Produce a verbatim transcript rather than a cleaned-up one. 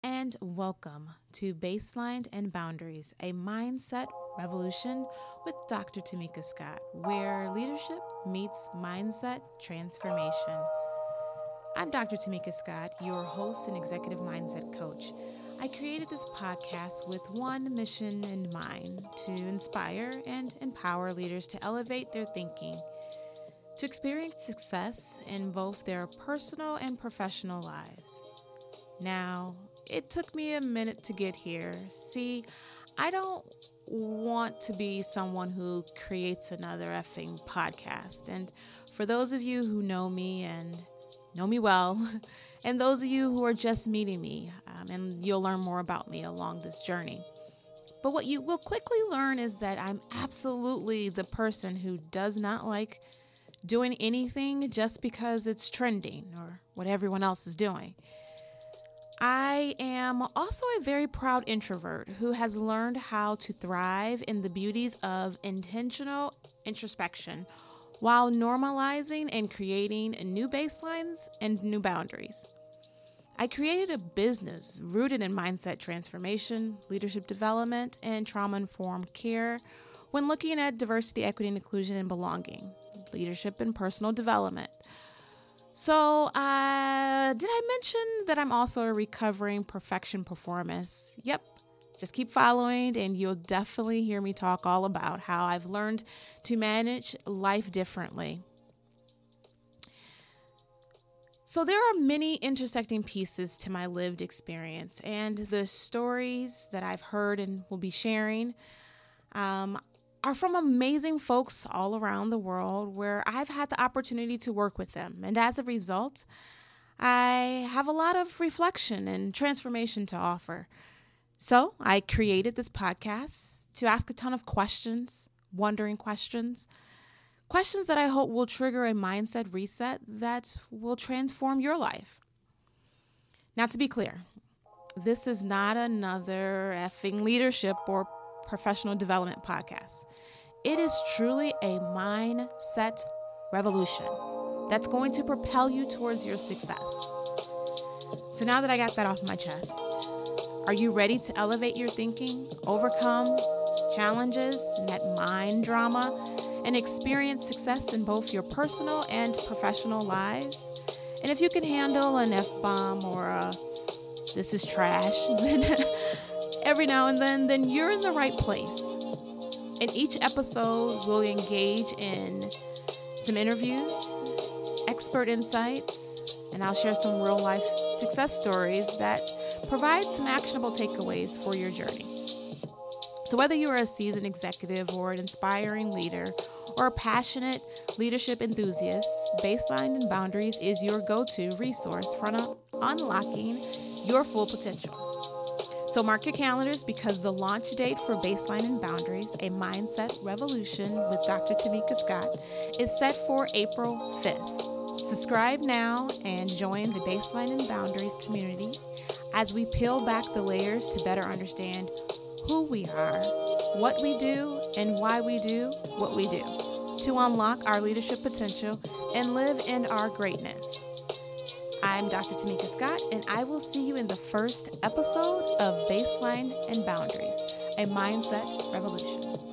and welcome to Baseline and Boundaries, a mindset revolution with Doctor Tamika Scott, where leadership meets mindset transformation. I'm Doctor Tamika Scott, your host and executive mindset coach. I created this podcast with one mission in mind: to inspire and empower leaders to elevate their thinking, to experience success in both their personal and professional lives. Now, it took me a minute to get here. See, I don't want to be someone who creates another effing podcast. And for those of you who know me and know me well, and those of you who are just meeting me, um, and you'll learn more about me along this journey. But what you will quickly learn is that I'm absolutely the person who does not like doing anything just because it's trending or what everyone else is doing. I am also a very proud introvert who has learned how to thrive in the beauties of intentional introspection while normalizing and creating new baselines and new boundaries. I created a business rooted in mindset transformation, leadership development, and trauma-informed care when looking at diversity, equity, and inclusion and belonging, leadership and personal development. So, uh, did I mention that I'm also a recovering perfection performance? Yep. Just keep following and you'll definitely hear me talk all about how I've learned to manage life differently. So there are many intersecting pieces to my lived experience, and the stories that I've heard and will be sharing um, are from amazing folks all around the world where I've had the opportunity to work with them. And as a result, I have a lot of reflection and transformation to offer. So I created this podcast to ask a ton of questions, wondering questions, questions that I hope will trigger a mindset reset that will transform your life. Now, to be clear, this is not another effing leadership or professional development podcast. It is truly a mindset revolution that's going to propel you towards your success. So now that I got that off my chest, are you ready to elevate your thinking, overcome challenges, net mind drama, and experience success in both your personal and professional lives? And if you can handle an F-bomb or a "this is trash" then every now and then, then you're in the right place. In each episode, we'll engage in some interviews, expert insights, and I'll share some real-life success stories that provide some actionable takeaways for your journey. So whether you're a seasoned executive or an inspiring leader or a passionate leadership enthusiast, Baseline and Boundaries is your go-to resource for un- unlocking your full potential. So mark your calendars, because the launch date for Baseline and Boundaries, a mindset revolution with Doctor Tamika Scott, is set for April fifth. Subscribe now and join the Baseline and Boundaries community as we peel back the layers to better understand who we are, what we do, and why we do what we do, to unlock our leadership potential and live in our greatness. I'm Doctor Tamika Scott, and I will see you in the first episode of Baseline and Boundaries, a mindset revolution.